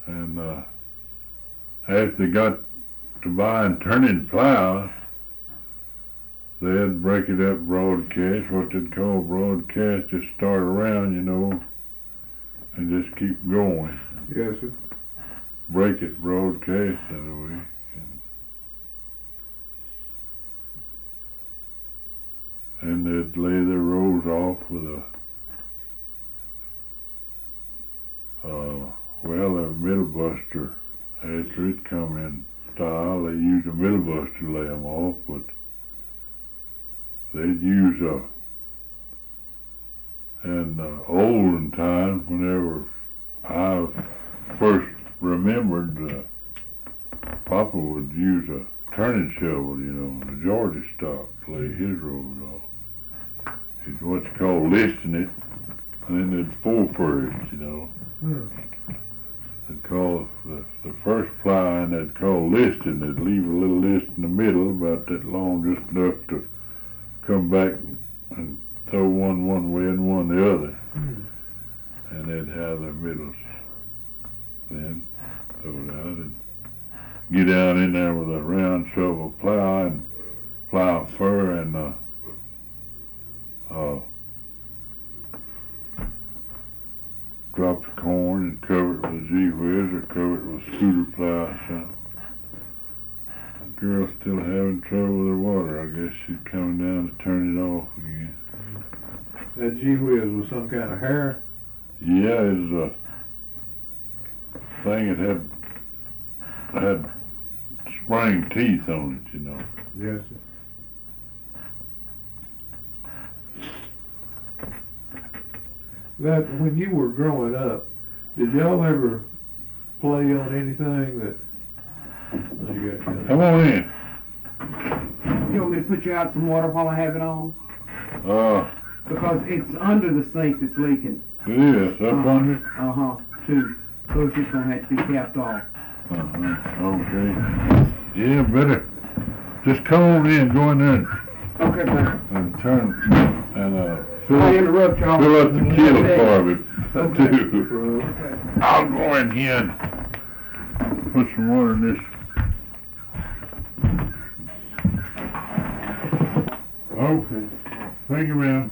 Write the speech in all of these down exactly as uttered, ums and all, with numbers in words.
And uh, after they got to buying turning plows, they'd break it up broadcast, what they'd call broadcast, just start around, you know, and just keep going. Yes, sir. Break it broadcast that way. And, and they'd lay their rows off with a, uh, well, a middle buster. After it come in style, they used a middle buster to lay them off, but they'd use a, in uh, olden times, whenever I first remembered, uh, Papa would use a turning shovel, you know, and a Georgia stock to lay his rows off. He'd what's called listing it, and then they'd full first, you know. Hmm. They'd call the, the first ply, and they'd call listing. They'd leave a little list in the middle, about that long, just enough to come back and throw one one way and one the other. Hmm. And they'd have their middles then throw it out and get down in there with a round shovel plow and plow fur and uh, uh, drop the corn and cover it with a gee-whiz or cover it with a scooter plow or something. The girl's still having trouble with her water. I guess she's coming down to turn it off again. That gee-whiz was some kind of hair? Yeah, it's a thing that had had spring teeth on it, you know. Yes, sir. That, when you were growing up, did y'all ever play on anything that... Oh, you got it. Come on in. You want me to put you out some water while I have it on? Uh, Because it's under the sink that's leaking. it is, up Uh-huh. under? Uh-huh, too. So it's just gonna have to be capped off. Uh-huh, okay. Yeah, better just come on in, go in there and, Okay, man. and turn, and uh, fill, I up- interrupt y'all. fill up the kettle Okay. part of it, Okay. too. Okay. I'll go in here and put some water in this. Okay. Thank you, ma'am.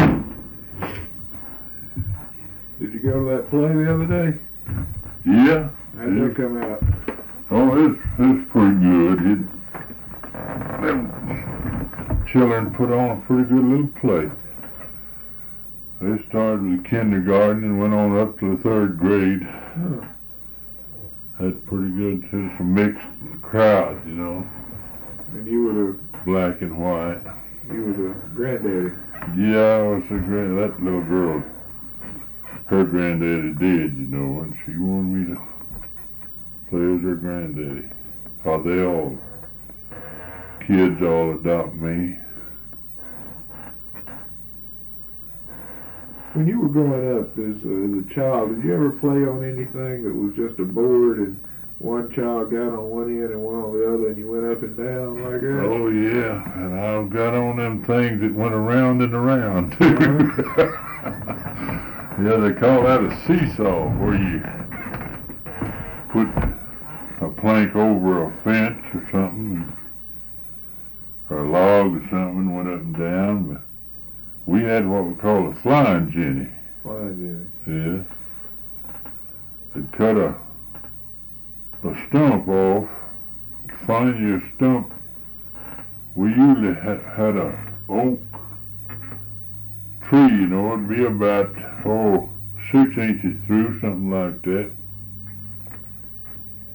Did you go to that play the other day? Yeah. How'd that come out? Oh, it's, it's pretty good. It, them children put on a pretty good little play. They started with kindergarten and went on up to the third grade. Huh. That's pretty good. It's a mixed crowd, you know, And you were black and white. the, you were the granddaddy. Yeah, I was a grand, that little girl, her granddaddy did, you know, and she wanted me to play as her granddaddy. How they all, kids all adopt me. When you were growing up as a, as a child, did you ever play on anything that was just a board and one child got on one end and one on the other and you went up and down like that? Oh yeah, and I've got on them things that went around and around too. Yeah, they call that a seesaw, where you put a plank over a fence or something, or a log or something, and went up and down. But we had what we call a flying jenny. Fine, Yeah. They'd cut a a stump off, find you a stump. We usually ha- had a oak tree, you know, it'd be about, oh, six inches through, something like that.